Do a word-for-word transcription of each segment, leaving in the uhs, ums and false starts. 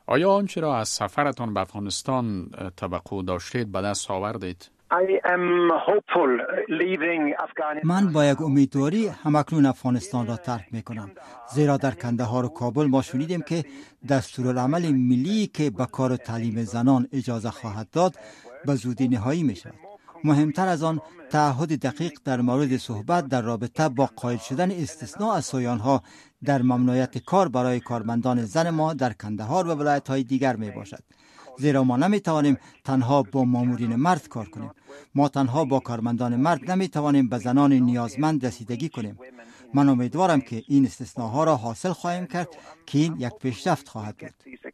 آیا آنچه را از سفرتان به افغانستان توقع داشتید به دست آوردید؟ من با یک امیدواری همکنون افغانستان را ترک می کنم، زیرا در کندهار و کابل ما شنیدیم که دستورالعمل ملی که به کار تعلیم زنان اجازه خواهد داد به زودی نهایی می شود. مهمتر از آن، تعهد دقیق در مورد صحبت در رابطه با قائل شدن استثناء از سویانها در ممنوعیت کار برای کارمندان زن ما در کندهار و ولایت‌های دیگر می باشد. زیرا ما نمی توانیم تنها با مامورین مرد کار کنیم. ما تنها با کارمندان مرد نمی توانیم به زنان نیازمند رسیدگی کنیم. من امیدوارم که این استثناءها را حاصل خواهیم کرد که این یک پیشرفت خواهد بود.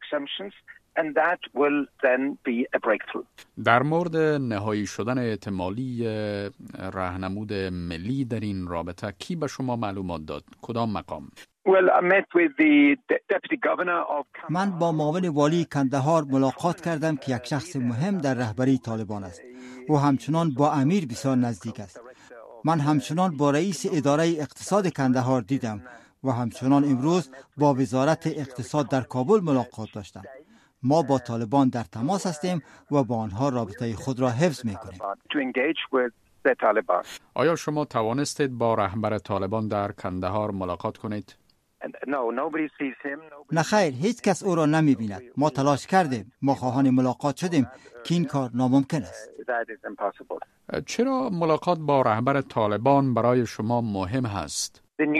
در مورد نهایی شدن احتمالی راهنمود ملی در این رابطه کی به شما معلومات داد؟ کدام مقام؟ من با معاون والی کندهار ملاقات کردم که یک شخص مهم در رهبری طالبان است و همچنان با امیر بسیار نزدیک است. من همچنان با رئیس اداره اقتصاد کندهار دیدم و همچنان امروز با وزارت اقتصاد در کابل ملاقات داشتم. ما با طالبان در تماس هستیم و با آنها رابطه خود را حفظ می‌کنیم. آیا شما توانستید با رهبر طالبان در کندهار ملاقات کنید؟ نه خیر، هیچ کس او را نمی بیند. ما تلاش کردیم، ما خواهان ملاقات شدیم که این کار ناممکن است. چرا ملاقات با رهبر طالبان برای شما مهم هست؟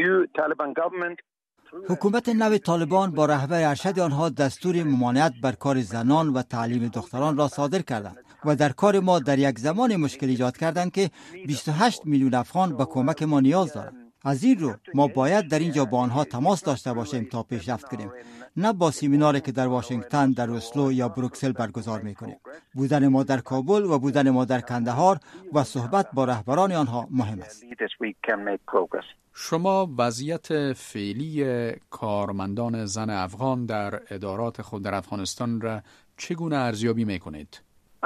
حکومت نو طالبان با رهبر ارشد آنها دستور ممانعت بر کار زنان و تعلیم دختران را صادر کردند و در کار ما در یک زمان مشکل ایجاد کردند که بیست و هشت میلیون افغان به کمک ما نیاز دارند. از این رو ما باید در اینجا با آنها تماس داشته باشیم تا پیشرفت کنیم، نه با سمیناری که در واشنگتن، در اسلو یا بروکسل برگزار میکنیم. بودن ما در کابل و بودن ما در کندهار و صحبت با رهبران آنها مهم است. شما وضعیت فعلی کارمندان زن افغان در ادارات خود در افغانستان را چگونه ارزیابی میکنید؟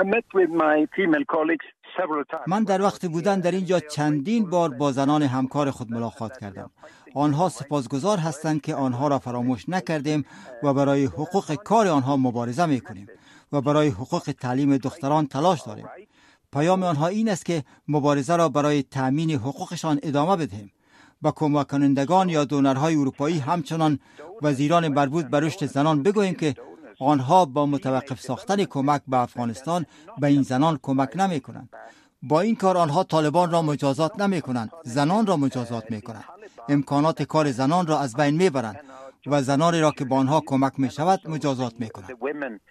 من در وقت بودن در اینجا چندین بار با زنان همکار خود ملاقات کردم. آنها سپاسگزار هستند که آنها را فراموش نکردیم و برای حقوق کار آنها مبارزه میکنیم و برای حقوق تعلیم دختران تلاش داریم. پیام آنها این است که مبارزه را برای تأمین حقوقشان ادامه بدهیم. با کمک کنندگان یا دونرهای اروپایی همچنان وزیران مربوط به رشد زنان بگوییم که آنها با متوقف ساختن کمک به افغانستان به این زنان کمک نمی کنند. با این کار آنها طالبان را مجازات نمی کنند، زنان را مجازات می کنند. امکانات کار زنان را از بین می برند و زنانی را که با آنها کمک می شود مجازات می کنند.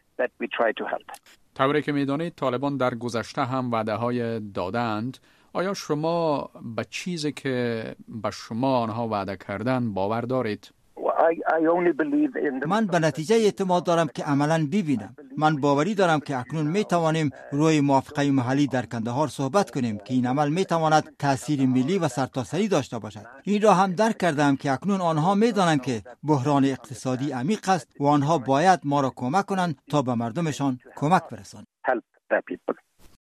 طوری که می دانید طالبان در گذشته هم وعده های دادند. آیا شما به چیزی که به شما آنها وعده کردن باور دارید؟ من به نتیجه اعتماد دارم که عملاً ببینم. من باوری دارم که اکنون می توانیم روی موافقه محلی در کندهار صحبت کنیم که این عمل می تواند تأثیر ملی و سرتاسری داشته باشد. این را هم درک کردم که اکنون آنها می دانند که بحران اقتصادی عمیق است و آنها باید ما را کمک کنند تا به مردمشان کمک برسانند.